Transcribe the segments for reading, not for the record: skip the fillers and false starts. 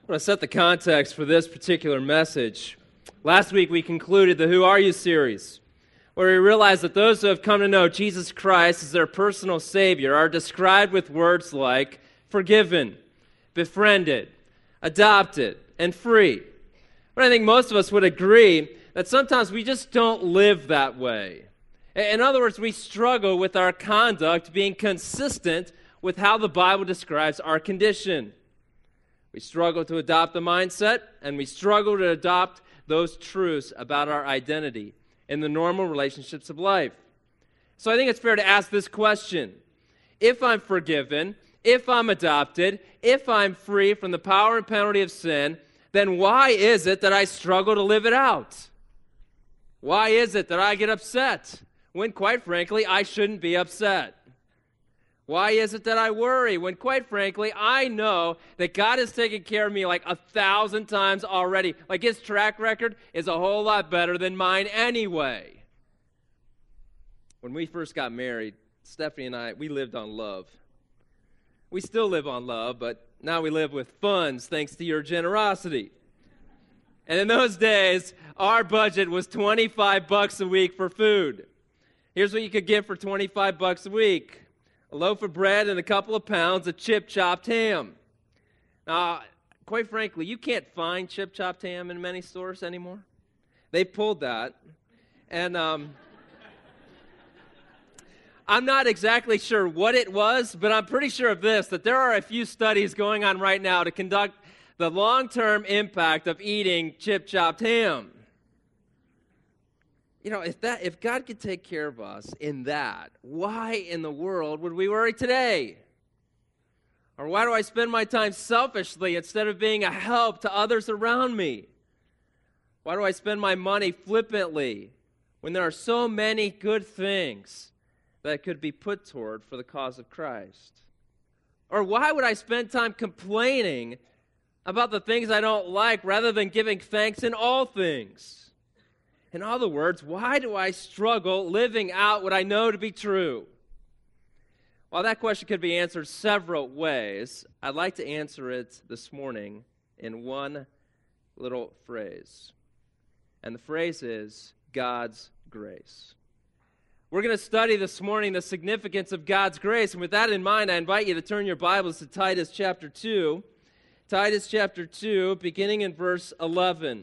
I want to set the context for this particular message. Last week we concluded the Who Are You series, where we realized that those who have come to know Jesus Christ as their personal Savior are described with words like forgiven, befriended, adopted, and free. But I think most of us would agree that sometimes we just don't live that way. In other words, we struggle with our conduct being consistent with how the Bible describes our condition. We struggle to adopt the mindset, and we struggle to adopt those truths about our identity in the normal relationships of life. So I think it's fair to ask this question. If I'm forgiven, if I'm adopted, if I'm free from the power and penalty of sin, then why is it that I struggle to live it out? Why is it that I get upset when, quite frankly, I shouldn't be upset? Why is it that I worry when, quite frankly, I know that God has taken care of me like 1,000 times already? Like his track record is a whole lot better than mine anyway. When we first got married, Stephanie and I, we lived on love. We still live on love, but now we live with funds thanks to your generosity. And in those days, our budget was $25 a week for food. Here's what you could get for $25 a week. A loaf of bread and a couple of pounds of chip-chopped ham. Now, quite frankly, you can't find chip-chopped ham in many stores anymore. They pulled that. And I'm not exactly sure what it was, but I'm pretty sure of this, that there are a few studies going on right now to conduct the long-term impact of eating chip-chopped ham. You know, if God could take care of us in that, why in the world would we worry today? Or why do I spend my time selfishly instead of being a help to others around me? Why do I spend my money flippantly when there are so many good things that could be put toward for the cause of Christ? Or why would I spend time complaining about the things I don't like rather than giving thanks in all things? In other words, why do I struggle living out what I know to be true? While that question could be answered several ways, I'd like to answer it this morning in one little phrase. And the phrase is God's grace. We're going to study this morning the significance of God's grace. And with that in mind, I invite you to turn your Bibles to Titus chapter 2. Titus chapter 2, beginning in verse 11.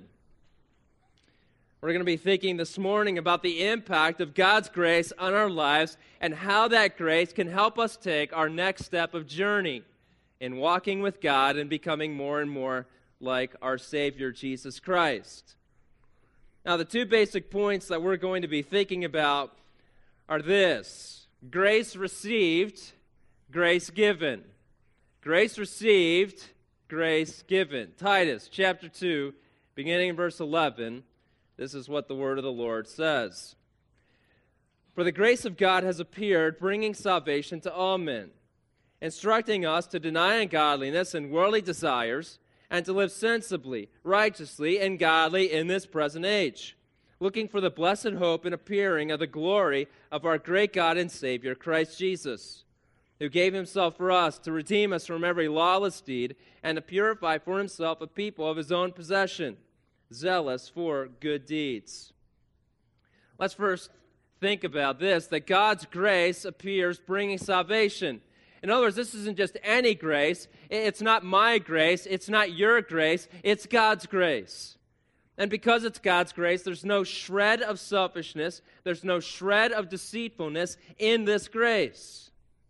We're going to be thinking this morning about the impact of God's grace on our lives and how that grace can help us take our next step of journey in walking with God and becoming more and more like our Savior, Jesus Christ. Now, the two basic points that we're going to be thinking about are this: grace received, grace given. Grace received, grace given. Titus chapter 2, beginning in verse 11. This is what the word of the Lord says. For the grace of God has appeared, bringing salvation to all men, instructing us to deny ungodliness and worldly desires, and to live sensibly, righteously, and godly in this present age, looking for the blessed hope and appearing of the glory of our great God and Savior, Christ Jesus, who gave himself for us to redeem us from every lawless deed and to purify for himself a people of his own possession, zealous for good deeds. Let's first think about this, that God's grace appears bringing salvation. In other words, this isn't just any grace. It's not my grace. It's not your grace. It's God's grace. And because it's God's grace, there's no shred of selfishness. There's no shred of deceitfulness in this grace.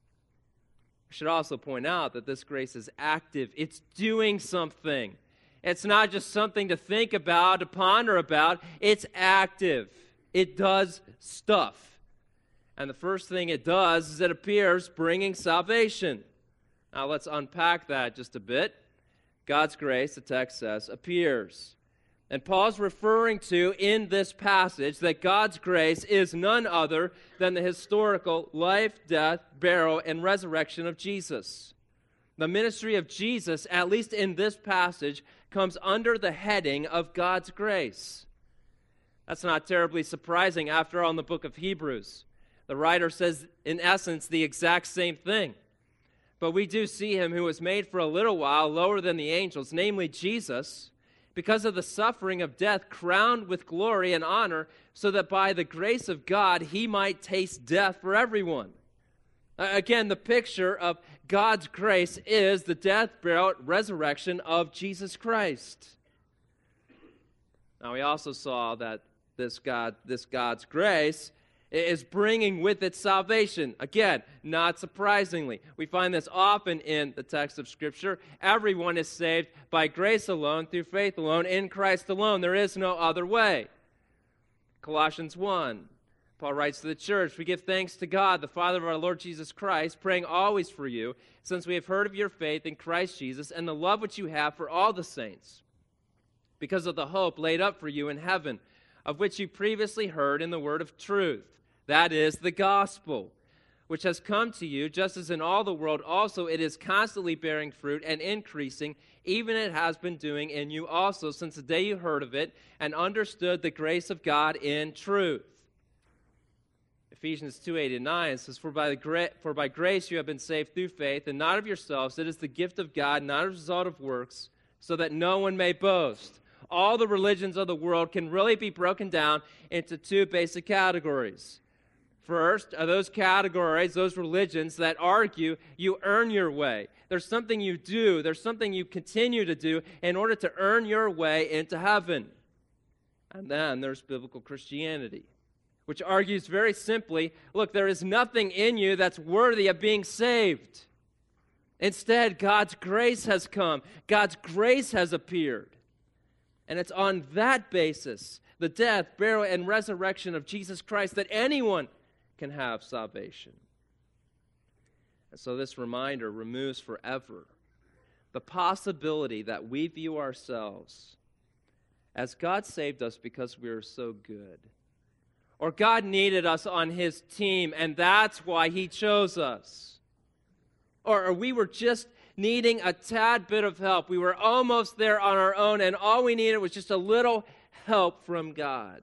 I should also point out that this grace is active. It's doing something. It's not just something to think about, to ponder about. It's active. It does stuff. And the first thing it does is it appears bringing salvation. Now let's unpack that just a bit. God's grace, the text says, appears. And Paul's referring to in this passage that God's grace is none other than the historical life, death, burial, and resurrection of Jesus. The ministry of Jesus, at least in this passage, comes under the heading of God's grace. That's not terribly surprising. After all, in the book of Hebrews, the writer says, in essence, the exact same thing. But we do see him who was made for a little while lower than the angels, namely Jesus, because of the suffering of death, crowned with glory and honor, so that by the grace of God he might taste death for everyone. Again, the picture of God's grace is the death, burial, resurrection of Jesus Christ. Now, we also saw that this God's grace is bringing with it salvation. Again, not surprisingly. We find this often in the text of Scripture. Everyone is saved by grace alone, through faith alone, in Christ alone. There is no other way. Colossians 1, Paul writes to the church, "We give thanks to God, the Father of our Lord Jesus Christ, praying always for you, since we have heard of your faith in Christ Jesus and the love which you have for all the saints, because of the hope laid up for you in heaven, of which you previously heard in the word of truth. That is the gospel, which has come to you, just as in all the world also it is constantly bearing fruit and increasing, even it has been doing in you also, since the day you heard of it and understood the grace of God in truth." Ephesians 2:8-9 says, For by grace you have been saved through faith, and not of yourselves. It is the gift of God, not a result of works, so that no one may boast. All the religions of the world can really be broken down into two basic categories. First are those categories, those religions that argue you earn your way. There's something you do, there's something you continue to do in order to earn your way into heaven. And then there's biblical Christianity, which argues very simply, look, there is nothing in you that's worthy of being saved. Instead, God's grace has come. God's grace has appeared. And it's on that basis, the death, burial, and resurrection of Jesus Christ, that anyone can have salvation. And so this reminder removes forever the possibility that we view ourselves as God saved us because we are so good, or God needed us on his team and that's why he chose us, or we were just needing a tad bit of help. We were almost there on our own and all we needed was just a little help from God.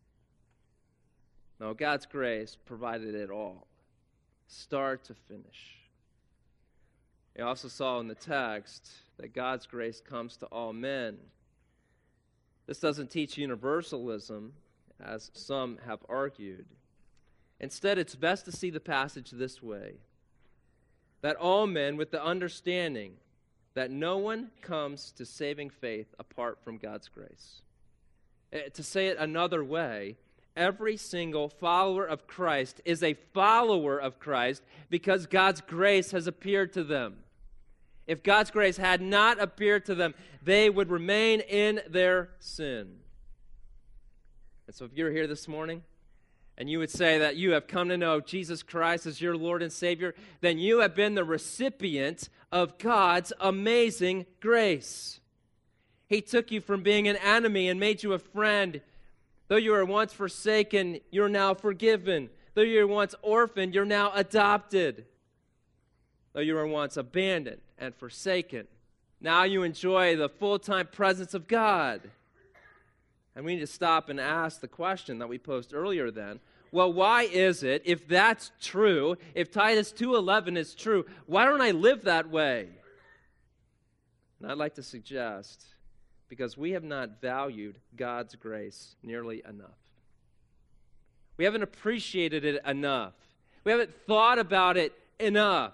No, God's grace provided it all, start to finish. We also saw in the text that God's grace comes to all men. This doesn't teach universalism, as some have argued. Instead, it's best to see the passage this way, that all men with the understanding that no one comes to saving faith apart from God's grace. To say it another way, every single follower of Christ is a follower of Christ because God's grace has appeared to them. If God's grace had not appeared to them, they would remain in their sin. And so if you're here this morning and you would say that you have come to know Jesus Christ as your Lord and Savior, then you have been the recipient of God's amazing grace. He took you from being an enemy and made you a friend. Though you were once forsaken, you're now forgiven. Though you were once orphaned, you're now adopted. Though you were once abandoned and forsaken, now you enjoy the full-time presence of God. And we need to stop and ask the question that we posed earlier then. Well, why is it, if that's true, if Titus 2:11 is true, why don't I live that way? And I'd like to suggest, because we have not valued God's grace nearly enough. We haven't appreciated it enough. We haven't thought about it enough.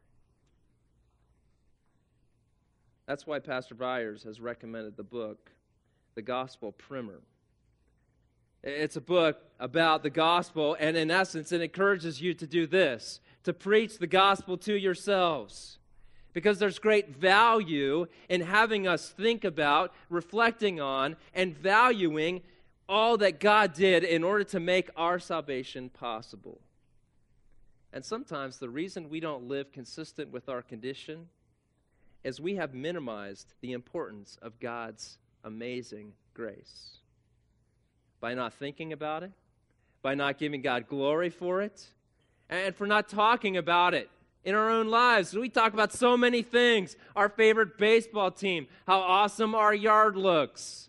That's why Pastor Byers has recommended the book, The Gospel Primer. It's a book about the gospel, and in essence, it encourages you to do this, to preach the gospel to yourselves. Because there's great value in having us think about, reflecting on, and valuing all that God did in order to make our salvation possible. And sometimes the reason we don't live consistent with our condition is we have minimized the importance of God's amazing grace. By not thinking about it, by not giving God glory for it, and for not talking about it in our own lives. We talk about so many things. Our favorite baseball team, how awesome our yard looks.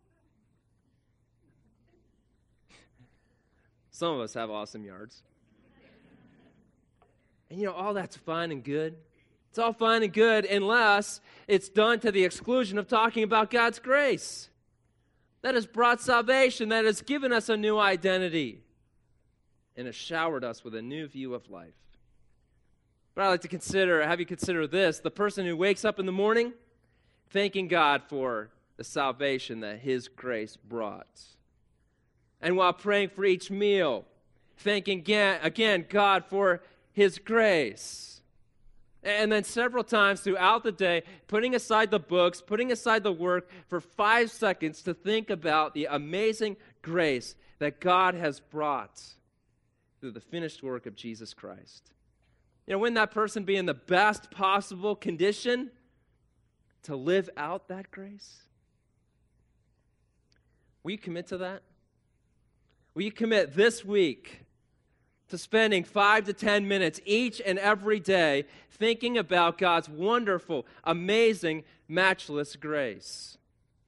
Some of us have awesome yards. And all that's fine and good. It's all fine and good unless it's done to the exclusion of talking about God's grace. That has brought salvation, that has given us a new identity, and has showered us with a new view of life. But I'd like to have you consider this: the person who wakes up in the morning thanking God for the salvation that His grace brought. And while praying for each meal, thanking again God for His grace. And then several times throughout the day, putting aside the books, putting aside the work for 5 seconds to think about the amazing grace that God has brought through the finished work of Jesus Christ. Wouldn't that person be in the best possible condition to live out that grace? Will you commit to that? Will you commit this week to spending 5 to 10 minutes each and every day thinking about God's wonderful, amazing, matchless grace?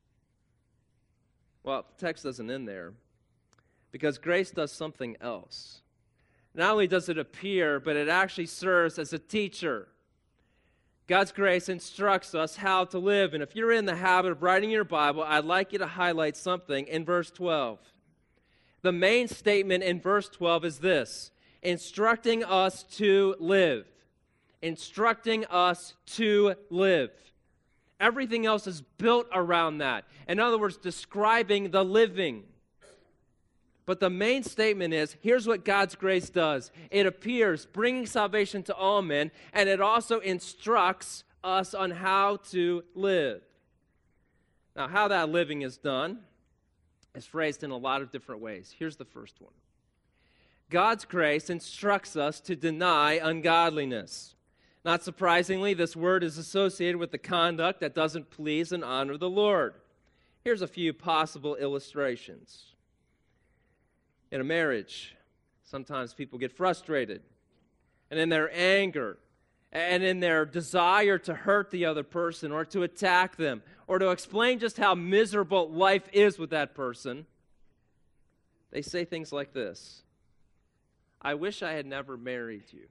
Well, the text doesn't end there, because grace does something else. Not only does it appear, but it actually serves as a teacher. God's grace instructs us how to live. And if you're in the habit of writing your Bible, I'd like you to highlight something in verse 12. The main statement in verse 12 is this: instructing us to live. Instructing us to live. Everything else is built around that. In other words, describing the living. But the main statement is, here's what God's grace does. It appears, bringing salvation to all men, and it also instructs us on how to live. Now, how that living is done is phrased in a lot of different ways. Here's the first one. God's grace instructs us to deny ungodliness. Not surprisingly, this word is associated with the conduct that doesn't please and honor the Lord. Here's a few possible illustrations. In a marriage, sometimes people get frustrated, and in their anger, and in their desire to hurt the other person, or to attack them, or to explain just how miserable life is with that person, they say things like this: I wish I had never married you.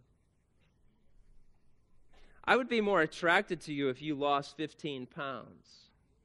I would be more attracted to you if you lost 15 pounds.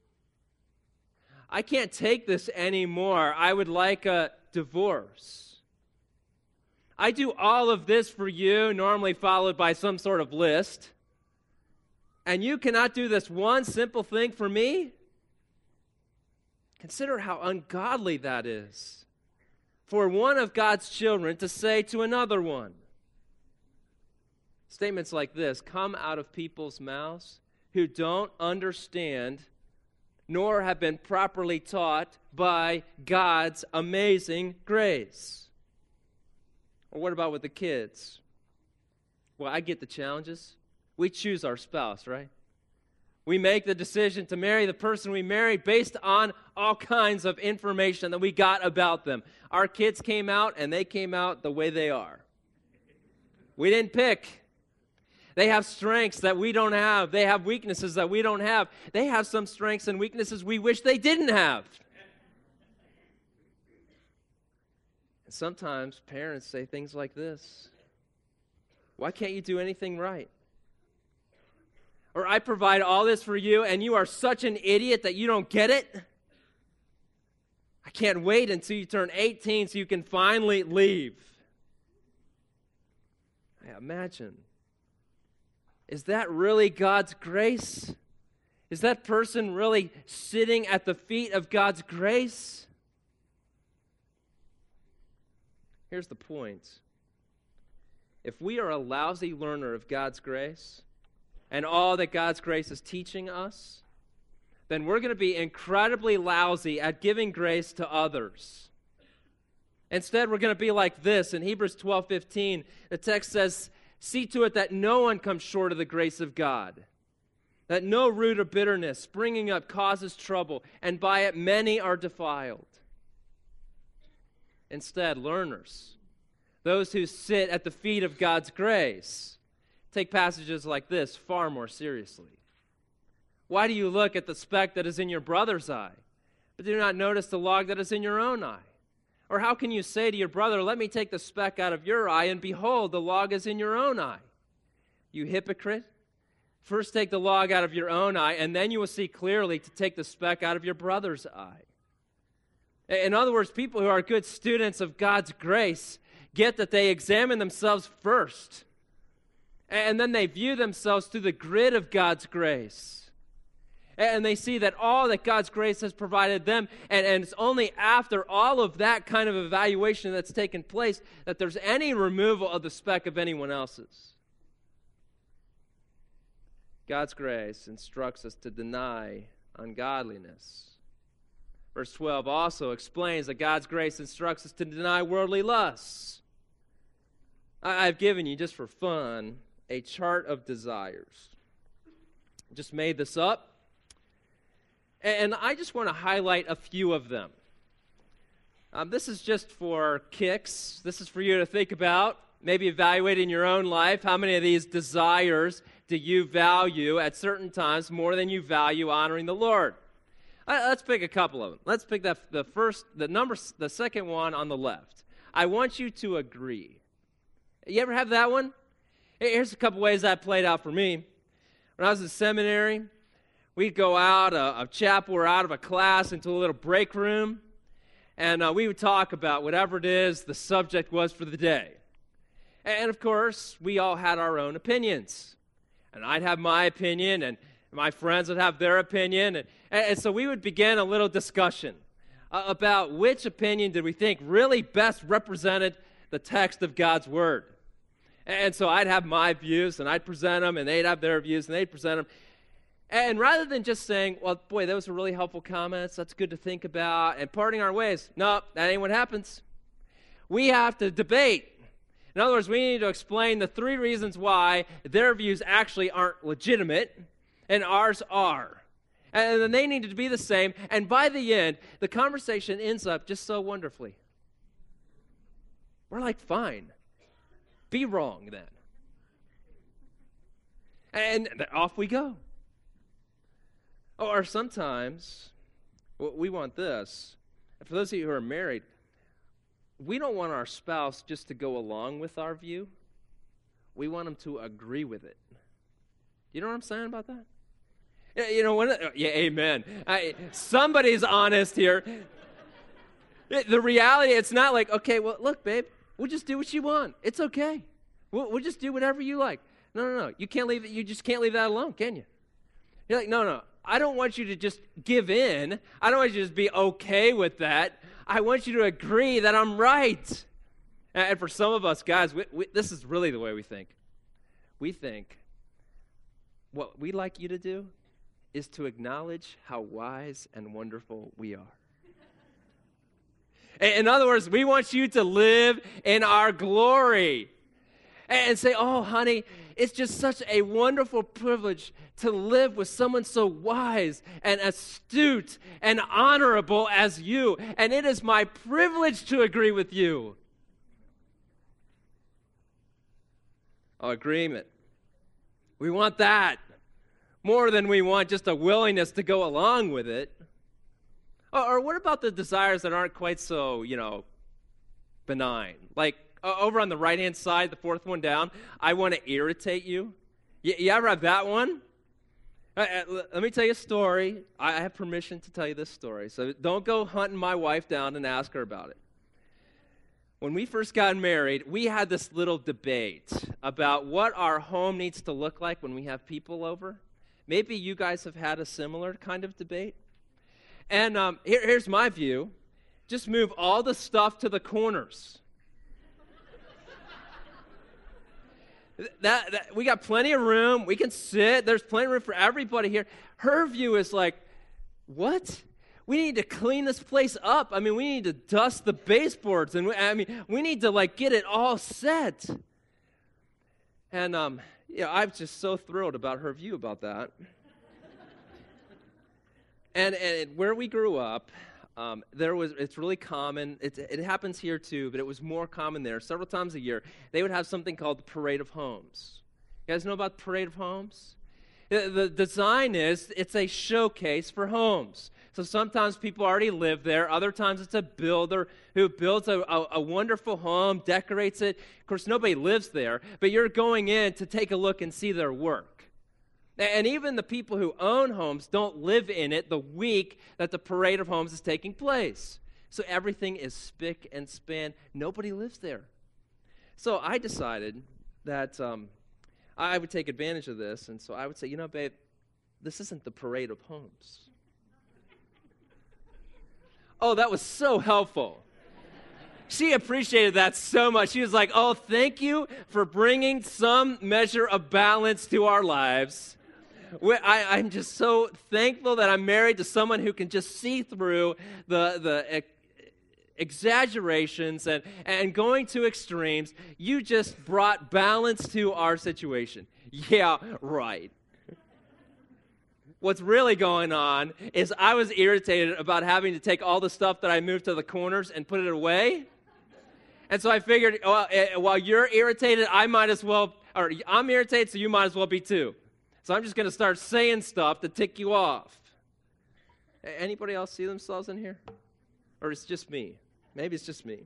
I can't take this anymore. I would like a divorce. I do all of this for you, normally followed by some sort of list, and you cannot do this one simple thing for me? Consider how ungodly that is for one of God's children to say to another one. Statements like this come out of people's mouths who don't understand nor have been properly taught by God's amazing grace. Or what about with the kids? Well, I get the challenges. We choose our spouse, right? We make the decision to marry the person we marry based on all kinds of information that we got about them. Our kids came out, and they came out the way they are. We didn't pick. They have strengths that we don't have. They have weaknesses that we don't have. They have some strengths and weaknesses we wish they didn't have. And sometimes parents say things like this: why can't you do anything right? Or I provide all this for you and you are such an idiot that you don't get it. I can't wait until you turn 18 so you can finally leave. I imagine. Is that really God's grace? Is that person really sitting at the feet of God's grace? Here's the point. If we are a lousy learner of God's grace and all that God's grace is teaching us, then we're going to be incredibly lousy at giving grace to others. Instead, we're going to be like this. In Hebrews 12:15, the text says, see to it that no one comes short of the grace of God, that no root of bitterness springing up causes trouble, and by it many are defiled. Instead, learners, those who sit at the feet of God's grace, take passages like this far more seriously. Why do you look at the speck that is in your brother's eye, but do not notice the log that is in your own eye? Or how can you say to your brother, let me take the speck out of your eye, and behold, the log is in your own eye? You hypocrite, First take the log out of your own eye, and then you will see clearly to take the speck out of your brother's eye. In other words, people who are good students of God's grace get that they examine themselves first, and then they view themselves through the grid of God's grace. And they see that all that God's grace has provided them, and it's only after all of that kind of evaluation that's taken place that there's any removal of the speck of anyone else's. God's grace instructs us to deny ungodliness. Verse 12 also explains that God's grace instructs us to deny worldly lusts. I've given you, just for fun, a chart of desires. Just made this up. And I just want to highlight a few of them. This is just for kicks. This is for you to think about, maybe evaluate in your own life. How many of these desires do you value at certain times more than you value honoring the Lord? Let's pick a couple of them. Let's pick the second one on the left. I want you to agree. You ever have that one? Here's a couple ways that played out for me. When I was in seminary, we'd go out of chapel or out of a class into a little break room, and we would talk about whatever it is the subject was for the day. And, of course, we all had our own opinions. And I'd have my opinion, and my friends would have their opinion. And so we would begin a little discussion about which opinion did we think really best represented the text of God's Word. And so I'd have my views, and I'd present them, and they'd have their views, and they'd present them. And rather than just saying, well, boy, those were really helpful comments, that's good to think about, and parting our ways, no, that ain't what happens. We have to debate. In other words, we need to explain the three reasons why their views actually aren't legitimate and ours are. And then they need to be the same. And by the end, the conversation ends up just so wonderfully. We're like, fine. Be wrong then. And off we go. Or sometimes, we want this. And for those of you who are married, we don't want our spouse just to go along with our view. We want them to agree with it. You know what I'm saying about that? You know, amen. Somebody's honest here. The reality, it's not like, okay, well, look, babe, we'll just do what you want. It's okay. We'll just do whatever you like. No. You can't leave it. You just can't leave that alone, can you? You're like, no. I don't want you to just give in. I don't want you to just be okay with that. I want you to agree that I'm right. And for some of us, guys, this is really the way we think. We think what we'd like you to do is to acknowledge how wise and wonderful we are. In other words, we want you to live in our glory and say, oh, honey, it's just such a wonderful privilege to live with someone so wise and astute and honorable as you. And it is my privilege to agree with you. Oh, agreement. We want that more than we want just a willingness to go along with it. Or what about the desires that aren't quite so, benign? Like over on the right-hand side, the fourth one down, I want to irritate you. You ever have that one? Let me tell you a story. I have permission to tell you this story, so don't go hunting my wife down and ask her about it. When we first got married, we had this little debate about what our home needs to look like when we have people over. Maybe you guys have had a similar kind of debate. And here's my view. Just move all the stuff to the corners. That we got plenty of room. We can sit. There's plenty of room for everybody here. Her view is like, what? We need to clean this place up. I mean, we need to dust the baseboards. And we need to, get it all set. And, I'm just so thrilled about her view about that. And where we grew up, it's really common. It happens here too, but it was more common there. Several times a year, they would have something called the Parade of Homes. You guys know about the Parade of Homes? The design is, it's a showcase for homes. So sometimes people already live there. Other times it's a builder who builds a wonderful home, decorates it. Of course, nobody lives there, but you're going in to take a look and see their work. And even the people who own homes don't live in it the week that the parade of homes is taking place. So everything is spick and span. Nobody lives there. So I decided that I would take advantage of this. And so I would say, babe, this isn't the parade of homes. Oh, that was so helpful. She appreciated that so much. She was like, oh, thank you for bringing some measure of balance to our lives. I'm just so thankful that I'm married to someone who can just see through the exaggerations and going to extremes. You just brought balance to our situation. Yeah, right. What's really going on is I was irritated about having to take all the stuff that I moved to the corners and put it away. And so I figured, while you're irritated, I'm irritated, so you might as well be too. So I'm just going to start saying stuff to tick you off. Anybody else see themselves in here? Or it's just me? Maybe it's just me.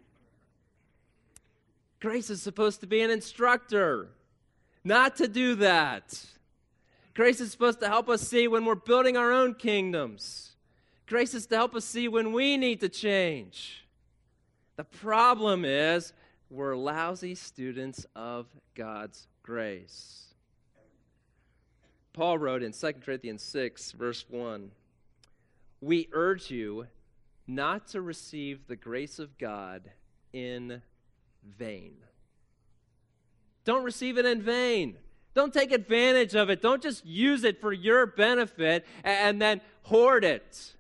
Grace is supposed to be an instructor, not to do that. Grace is supposed to help us see when we're building our own kingdoms. Grace is to help us see when we need to change. The problem is we're lousy students of God's grace. Paul wrote in 2 Corinthians 6, verse 1, "We urge you not to receive the grace of God in vain." Don't receive it in vain. Don't take advantage of it. Don't just use it for your benefit and then hoard it.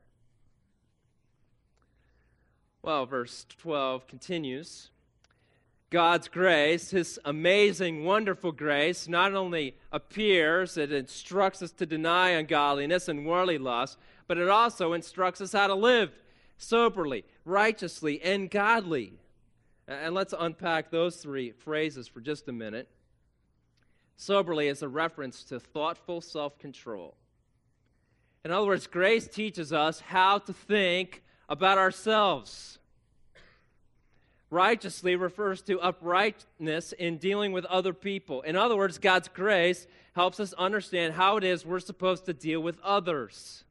Well, verse 12 continues. God's grace, His amazing, wonderful grace, not only appears, it instructs us to deny ungodliness and worldly lust, but it also instructs us how to live soberly, righteously, and godly. And let's unpack those three phrases for just a minute. Soberly is a reference to thoughtful self-control. In other words, grace teaches us how to think about ourselves. Righteously refers to uprightness in dealing with other people. In other words, God's grace helps us understand how it is we're supposed to deal with others.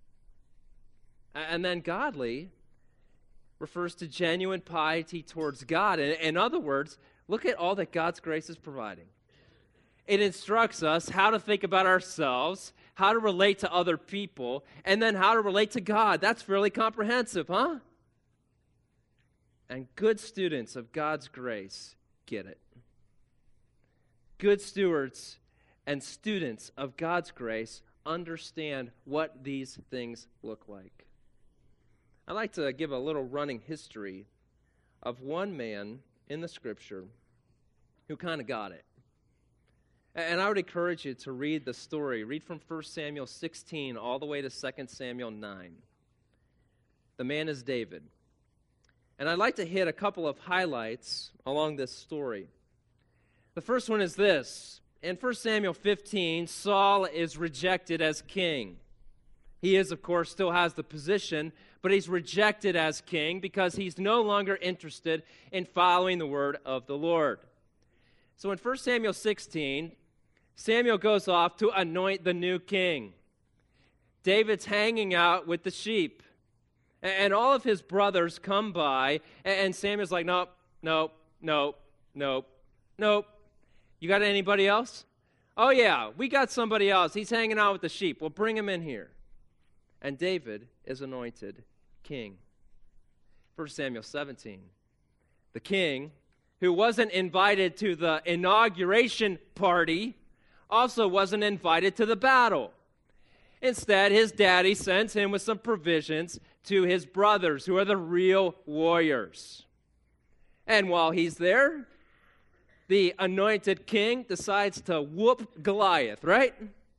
And then godly refers to genuine piety towards God. In other words, look at all that God's grace is providing. It instructs us how to think about ourselves, how to relate to other people, and then how to relate to God. That's fairly comprehensive, huh? And good students of God's grace get it. Good stewards and students of God's grace understand what these things look like. I'd like to give a little running history of one man in the Scripture who kind of got it. And I would encourage you to read the story. Read from 1 Samuel 16 all the way to 2 Samuel 9. The man is David. And I'd like to hit a couple of highlights along this story. The first one is this. In 1 Samuel 15, Saul is rejected as king. He is, of course, still has the position, but he's rejected as king because he's no longer interested in following the word of the Lord. So in 1 Samuel 16, Samuel goes off to anoint the new king. David's hanging out with the sheep. And all of his brothers come by, and Samuel's like, nope. You got anybody else? Oh, yeah, we got somebody else. He's hanging out with the sheep. Well, bring him in here. And David is anointed king. 1 Samuel 17. The king, who wasn't invited to the inauguration party, also wasn't invited to the battle. Instead, his daddy sends him with some provisions to his brothers, who are the real warriors. And while he's there, the anointed king decides to whoop Goliath, right?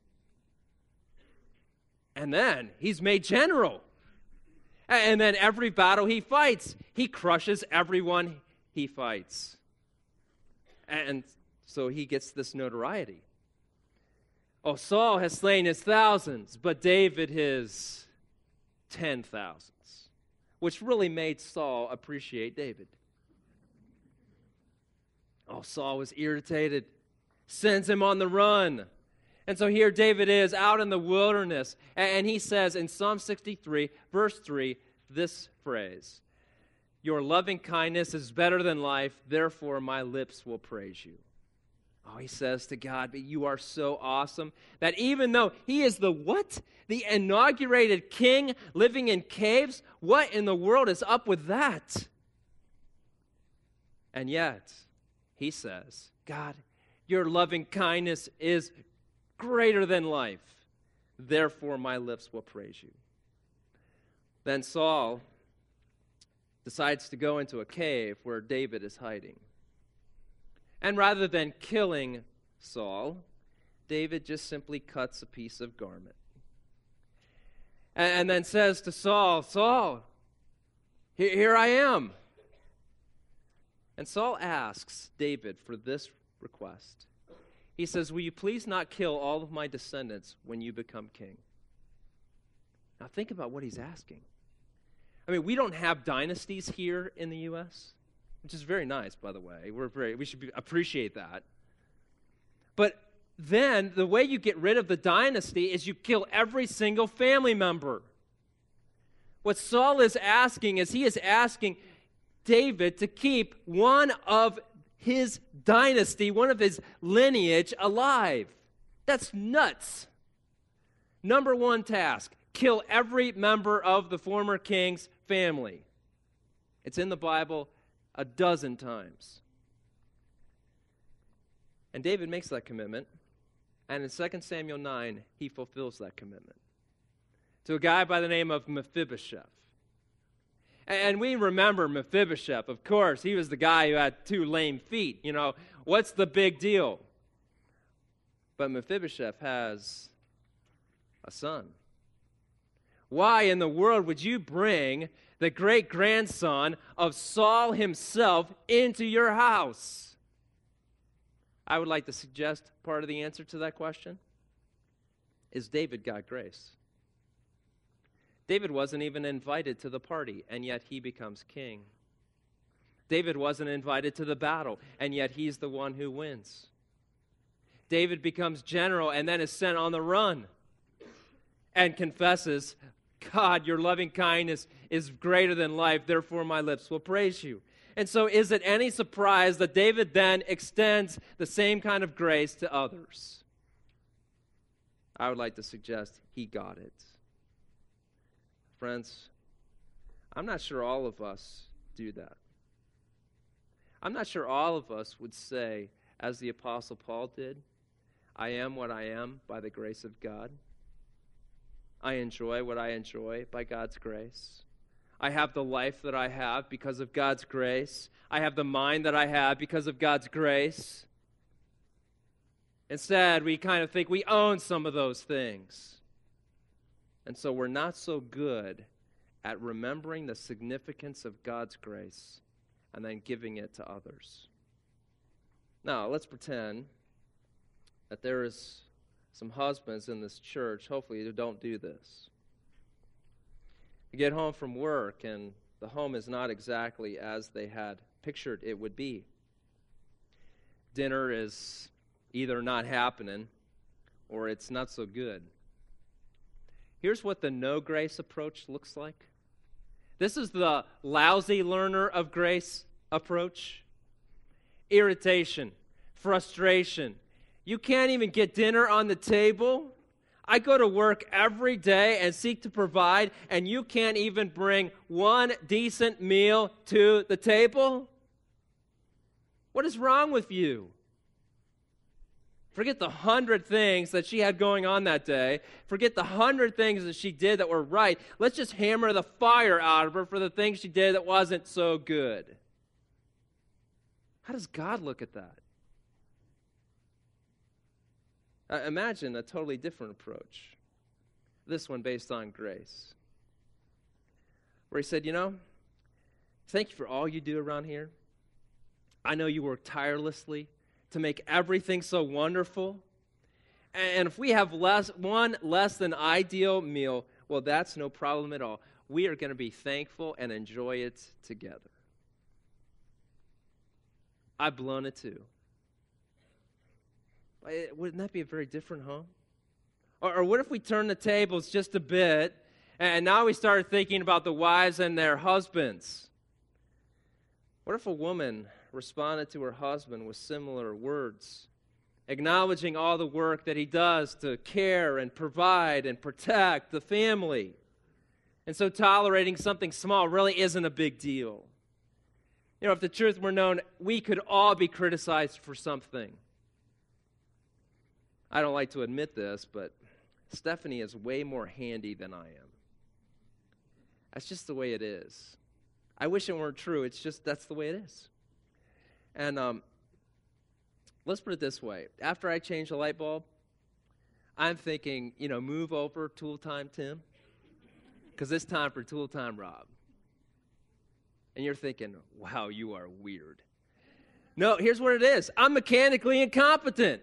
And then he's made general. And then every battle he fights, he crushes everyone he fights. And so he gets this notoriety. Oh, Saul has slain his thousands, but David his 10,000s, which really made Saul appreciate David. Oh, Saul was irritated, sends him on the run. And so here David is out in the wilderness, and he says in Psalm 63, verse 3, this phrase, "Your loving kindness is better than life, therefore my lips will praise you." Oh, he says to God, "But you are so awesome that even though he is the what? The inaugurated king living in caves? What in the world is up with that?" And yet, he says, "God, your loving kindness is greater than life. Therefore, my lips will praise you." Then Saul decides to go into a cave where David is hiding. And rather than killing Saul, David just simply cuts a piece of garment. And then says to Saul, "Saul, here I am." And Saul asks David for this request. He says, "Will you please not kill all of my descendants when you become king?" Now think about what he's asking. I mean, we don't have dynasties here in the U.S., which is very nice, by the way. We should appreciate that. But then the way you get rid of the dynasty is you kill every single family member. What Saul is asking is he is asking David to keep one of his dynasty, one of his lineage alive. That's nuts. Number one task, kill every member of the former king's family. It's in the Bible a dozen times. And David makes that commitment, and in 2 Samuel 9, he fulfills that commitment to a guy by the name of Mephibosheth. And we remember Mephibosheth, of course. He was the guy who had 2 lame feet. You know, what's the big deal? But Mephibosheth has a son. Why in the world would you bring the great-grandson of Saul himself into your house? I would like to suggest part of the answer to that question is David got grace. David wasn't even invited to the party, and yet he becomes king. David wasn't invited to the battle, and yet he's the one who wins. David becomes general and then is sent on the run and confesses, "God, your loving kindness is greater than life, therefore my lips will praise you." And so is it any surprise that David then extends the same kind of grace to others? I would like to suggest he got it. Friends, I'm not sure all of us do that. I'm not sure all of us would say, as the Apostle Paul did, "I am what I am by the grace of God. I enjoy what I enjoy by God's grace. I have the life that I have because of God's grace. I have the mind that I have because of God's grace." Instead, we kind of think we own some of those things. And so we're not so good at remembering the significance of God's grace and then giving it to others. Now, let's pretend that there is some husbands in this church, hopefully, who don't do this. You get home from work, and the home is not exactly as they had pictured it would be. Dinner is either not happening or it's not so good. Here's what the no grace approach looks like. This is the lousy learner of grace approach. Irritation, frustration. You can't even get dinner on the table. I go to work every day and seek to provide, and you can't even bring one decent meal to the table? What is wrong with you? Forget the 100 things that she had going on that day. Forget the 100 things that she did that were right. Let's just hammer the fire out of her for the things she did that wasn't so good. How does God look at that? Imagine a totally different approach. This one based on grace. Where he said, "You know, thank you for all you do around here. I know you work tirelessly to make everything so wonderful. And if we have one less than ideal meal, well, that's no problem at all. We are going to be thankful and enjoy it together." I've blown it too. Wouldn't that be a very different home? Or what if we turn the tables just a bit, and now we started thinking about the wives and their husbands? What if a woman responded to her husband with similar words, acknowledging all the work that he does to care and provide and protect the family? And so tolerating something small really isn't a big deal. You know, if the truth were known, we could all be criticized for something. I don't like to admit this, but Stephanie is way more handy than I am. That's just the way it is. I wish it weren't true. It's just, that's the way it is. And let's put it this way. After I change the light bulb, I'm thinking, move over tool time, Tim, because it's time for tool time, Rob. And you're thinking, wow, you are weird. No, here's what it is. I'm mechanically incompetent.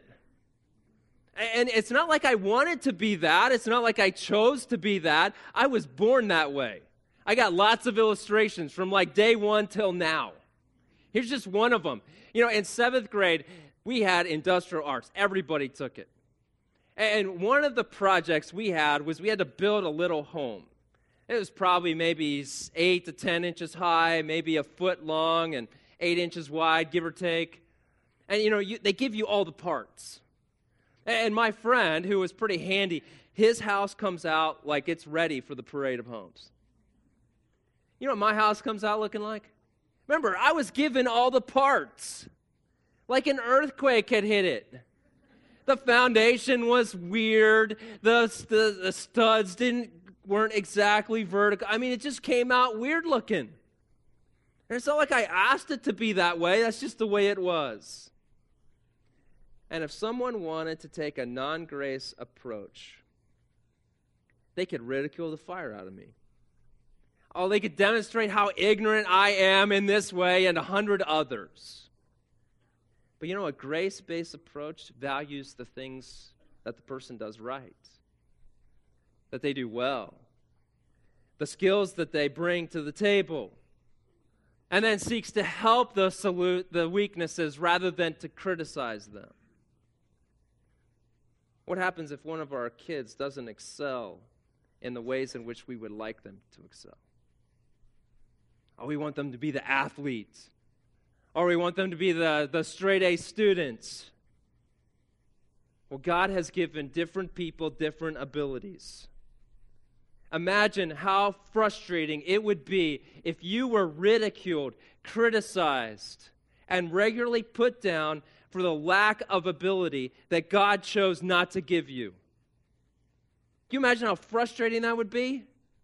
And it's not like I wanted to be that. It's not like I chose to be that. I was born that way. I got lots of illustrations from like day one till now. Here's just one of them. In 7th grade, we had industrial arts. Everybody took it. And one of the projects we had was we had to build a little home. It was probably maybe 8 to 10 inches high, maybe a foot long, and 8 inches wide, give or take. And, they give you all the parts. And my friend, who was pretty handy, his house comes out like it's ready for the parade of homes. You know what my house comes out looking like? Remember, I was given all the parts. Like an earthquake had hit it. The foundation was weird. The studs weren't exactly vertical. I mean, it just came out weird looking. And it's not like I asked it to be that way. That's just the way it was. And if someone wanted to take a non-grace approach, they could ridicule the fire out of me. Oh, they could demonstrate how ignorant I am in this way and 100 others. But a grace-based approach values the things that the person does right, that they do well, the skills that they bring to the table, and then seeks to help the weaknesses rather than to criticize them. What happens if one of our kids doesn't excel in the ways in which we would like them to excel? Oh, we want them to be the athletes. Or we want them to be the straight-A students. Well, God has given different people different abilities. Imagine how frustrating it would be if you were ridiculed, criticized, and regularly put down for the lack of ability that God chose not to give you. Can you imagine how frustrating that would be?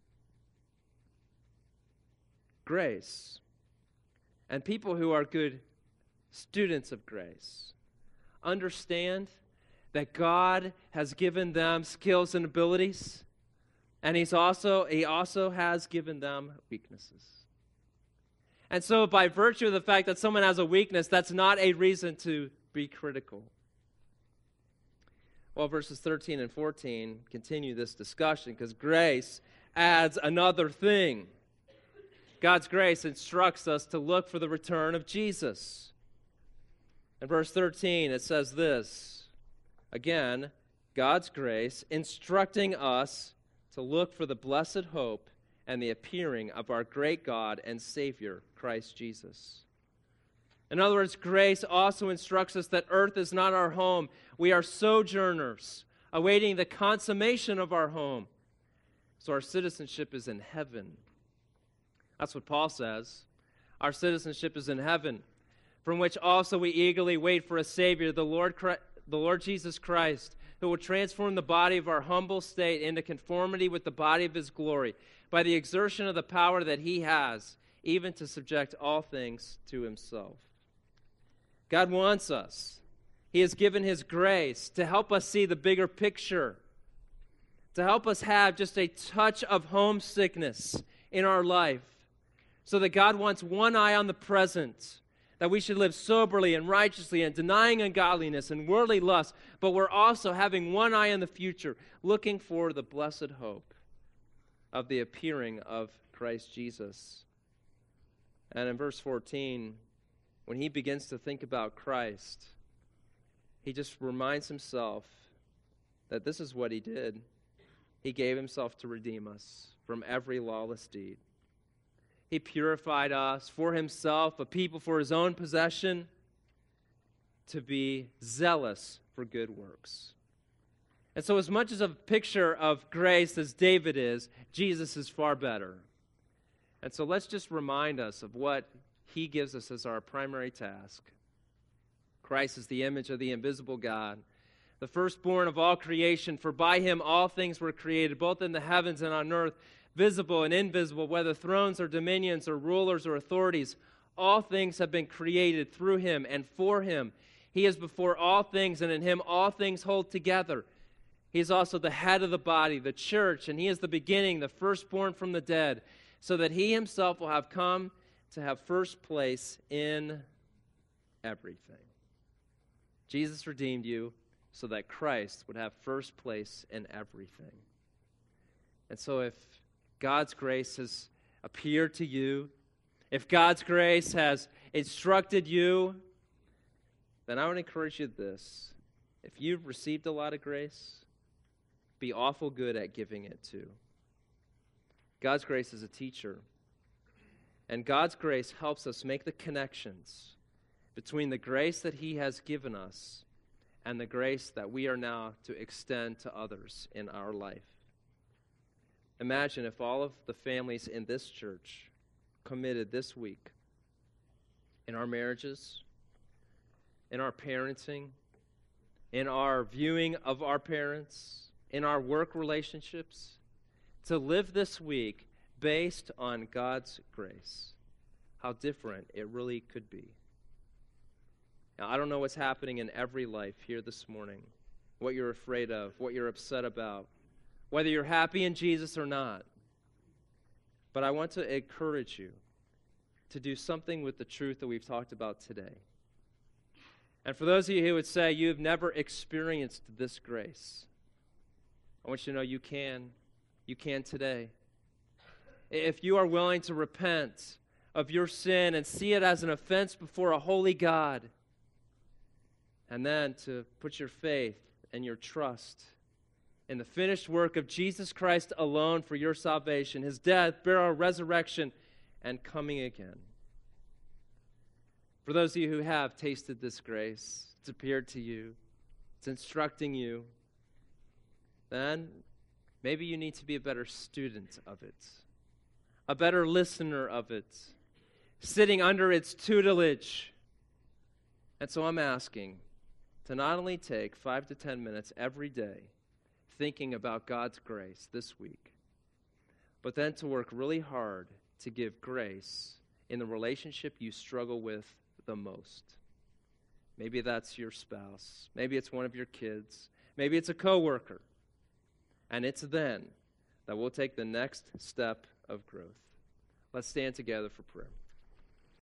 Grace. And people who are good students of grace understand that God has given them skills and abilities, and He also has given them weaknesses. And so by virtue of the fact that someone has a weakness, that's not a reason to be critical. Well, verses 13 and 14 continue this discussion because grace adds another thing. God's grace instructs us to look for the return of Jesus. In verse 13, it says this. Again, God's grace instructing us to look for the blessed hope and the appearing of our great God and Savior, Christ Jesus. In other words, grace also instructs us that earth is not our home. We are sojourners, awaiting the consummation of our home. So our citizenship is in heaven. That's what Paul says. Our citizenship is in heaven, from which also we eagerly wait for a Savior, the Lord Jesus Christ, who will transform the body of our humble state into conformity with the body of His glory, by the exertion of the power that He has, even to subject all things to Himself. God wants us. He has given His grace to help us see the bigger picture, to help us have just a touch of homesickness in our life, so that God wants one eye on the present, that we should live soberly and righteously and denying ungodliness and worldly lust, but we're also having one eye on the future, looking for the blessed hope of the appearing of Christ Jesus. And in verse 14, when he begins to think about Christ, he just reminds himself that this is what he did. He gave himself to redeem us from every lawless deed. He purified us for himself, a people for his own possession, to be zealous for good works. And so as much as a picture of grace as David is, Jesus is far better. And so let's just remind us of what he gives us as our primary task. Christ is the image of the invisible God, the firstborn of all creation, for by him all things were created, both in the heavens and on earth, visible and invisible, whether thrones or dominions or rulers or authorities. All things have been created through him and for him. He is before all things, and in him all things hold together. He is also the head of the body, the church, and he is the beginning, the firstborn from the dead, so that he himself will have come to have first place in everything. Jesus redeemed you so that Christ would have first place in everything. And so if God's grace has appeared to you, if God's grace has instructed you, then I would encourage you this. If you've received a lot of grace, be awful good at giving it too. God's grace is a teacher. And God's grace helps us make the connections between the grace that he has given us and the grace that we are now to extend to others in our life. Imagine if all of the families in this church committed this week in our marriages, in our parenting, in our viewing of our parents, in our work relationships, to live this week based on God's grace. How different it really could be. Now, I don't know what's happening in every life here this morning, what you're afraid of, what you're upset about, whether you're happy in Jesus or not. But I want to encourage you to do something with the truth that we've talked about today. And for those of you who would say you've never experienced this grace, I want you to know you can. You can today. If you are willing to repent of your sin and see it as an offense before a holy God, and then to put your faith and your trust in the finished work of Jesus Christ alone for your salvation, his death, burial, resurrection, and coming again. For those of you who have tasted this grace, it's appeared to you, it's instructing you, then maybe you need to be a better student of it, a better listener of it, sitting under its tutelage. And so I'm asking to not only take 5 to 10 minutes every day thinking about God's grace this week, but then to work really hard to give grace in the relationship you struggle with the most. Maybe that's your spouse. Maybe it's one of your kids. Maybe it's a coworker. And it's then that we'll take the next step of growth. Let's stand together for prayer.